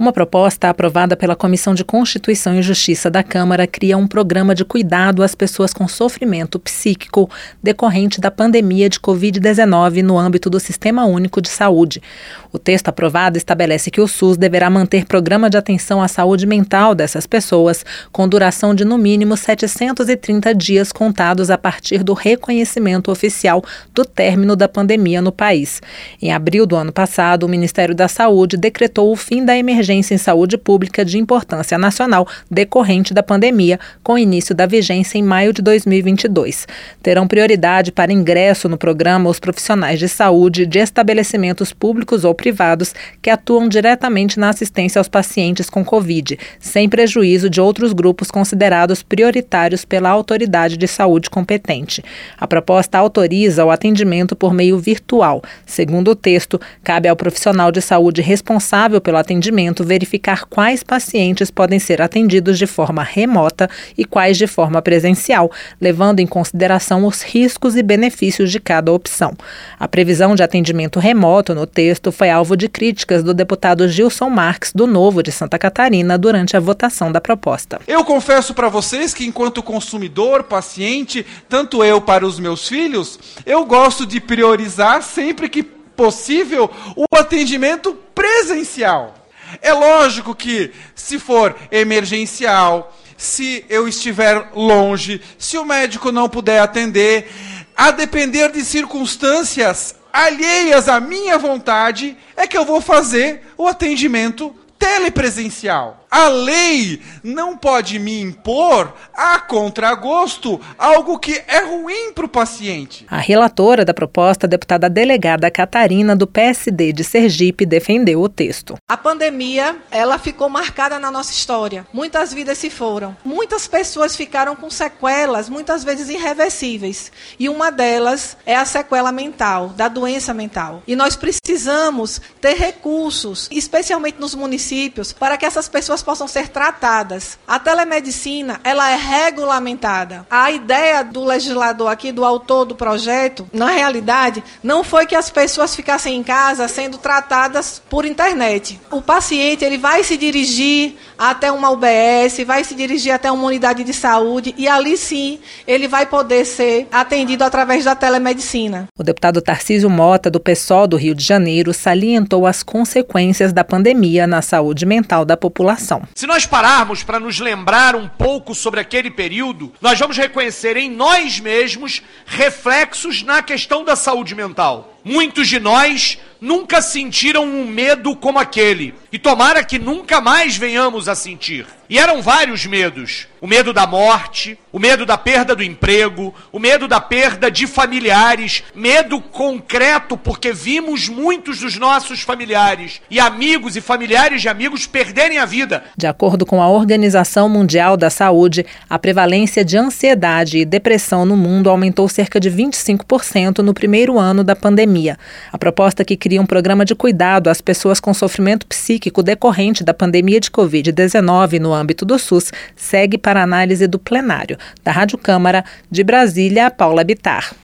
Uma proposta aprovada pela Comissão de Constituição e Justiça da Câmara cria um programa de cuidado às pessoas com sofrimento psíquico decorrente da pandemia de Covid-19 no âmbito do Sistema Único de Saúde. O texto aprovado estabelece que o SUS deverá manter programa de atenção à saúde mental dessas pessoas com duração de no mínimo 730 dias contados a partir do reconhecimento oficial do término da pandemia no país. Em abril do ano passado, o Ministério da Saúde decretou o fim da emergência em saúde pública de importância nacional decorrente da pandemia, com início da vigência em maio de 2022. Terão prioridade para ingresso no programa os profissionais de saúde de estabelecimentos públicos ou privados que atuam diretamente na assistência aos pacientes com Covid, sem prejuízo de outros grupos considerados prioritários pela autoridade de saúde competente. A proposta autoriza o atendimento por meio virtual. Segundo o texto, cabe ao profissional de saúde responsável pelo atendimento verificar quais pacientes podem ser atendidos de forma remota e quais de forma presencial, levando em consideração os riscos e benefícios de cada opção. A previsão de atendimento remoto no texto foi alvo de críticas do deputado Gilson Marques, do Novo de Santa Catarina, durante a votação da proposta. Eu confesso para vocês que, enquanto consumidor, paciente, tanto eu para os meus filhos, eu gosto de priorizar sempre que possível o atendimento presencial. É lógico que, se for emergencial, se eu estiver longe, se o médico não puder atender, a depender de circunstâncias alheias à minha vontade, é que eu vou fazer o atendimento telepresencial. A lei não pode me impor, a contragosto, algo que é ruim para o paciente. A relatora da proposta, a deputada delegada Catarina, do PSD de Sergipe, defendeu o texto. A pandemia, ela ficou marcada na nossa história. Muitas vidas se foram. Muitas pessoas ficaram com sequelas, muitas vezes irreversíveis. E uma delas é a sequela mental, da doença mental. E nós precisamos ter recursos, especialmente nos municípios, para que essas pessoas possam ser tratadas. A telemedicina, ela é regulamentada. A ideia do legislador aqui, do autor do projeto, na realidade, não foi que as pessoas ficassem em casa sendo tratadas por internet. O paciente, ele vai se dirigir até uma UBS, vai se dirigir até uma unidade de saúde e ali sim, ele vai poder ser atendido através da telemedicina. O deputado Tarcísio Mota, do PSOL do Rio de Janeiro, salientou as consequências da pandemia na saúde mental da população. Se nós pararmos para nos lembrar um pouco sobre aquele período, nós vamos reconhecer em nós mesmos reflexos na questão da saúde mental. Muitos de nós nunca sentiram um medo como aquele. E tomara que nunca mais venhamos a sentir. E eram vários medos. O medo da morte, o medo da perda do emprego, o medo da perda de familiares, medo concreto porque vimos muitos dos nossos familiares e amigos e familiares de amigos perderem a vida. De acordo com a Organização Mundial da Saúde, a prevalência de ansiedade e depressão no mundo aumentou cerca de 25% no primeiro ano da pandemia. A proposta que cria um programa de cuidado às pessoas com sofrimento psíquico decorrente da pandemia de Covid-19 no âmbito do SUS segue para análise do plenário. Da Rádio Câmara, de Brasília, Paula Bittar.